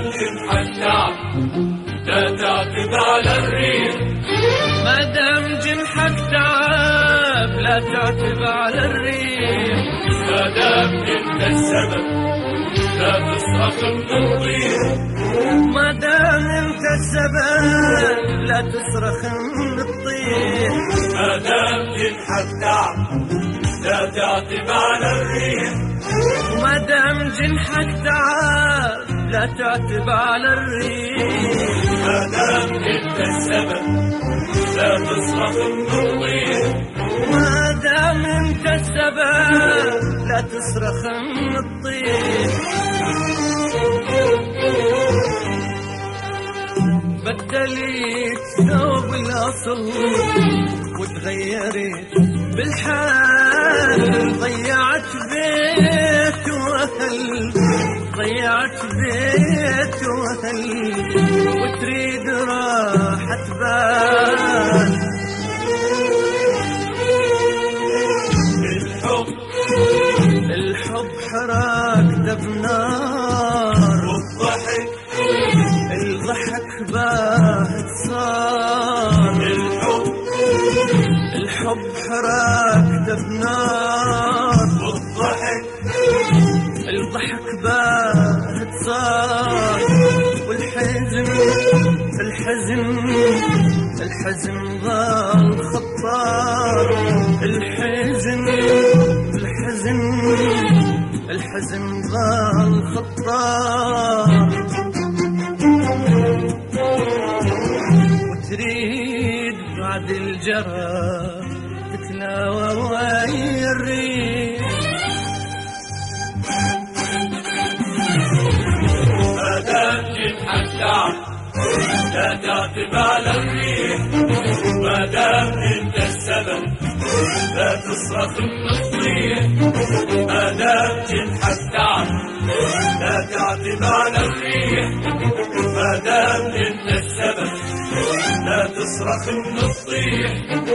دام جنحك تعب لا تعتب على الريح. ما دام جنحك تعب لا تعتب على الريح. ما دام انت السبب لا تصرخ من الطير. ما دام انت السبب لا تصرخ من الطير. ما دام جنحك تعب لا تعتب على الريح. ما دام جنحك تعب لا تعتب على الريح. ما دام انت السبب لا تصرخ من الطير. ما دام انت السبب لا تصرخ من الطير. بدليت ثوب الاصل وتغيرت بالحال. ضيعت بيت واهل ضيعت بيت واهل وتريد راحة بال. الحب حرقته بنار الضحك باهت صار. الحب حرقته بنار الضحك باهت صار. والحزن الحزن ظل خطار. الحزن ظل خطار. وتريد بعد الجرى تتلاوى ويا الريح. ما دام جنحك تعب لا تعتب على الريح. ما دام انت السبب لا تصرخ من الطير. ما دام جنحك تعب لا تعتب على الريح. ما دام انت السبب لا تصرخ من الطير.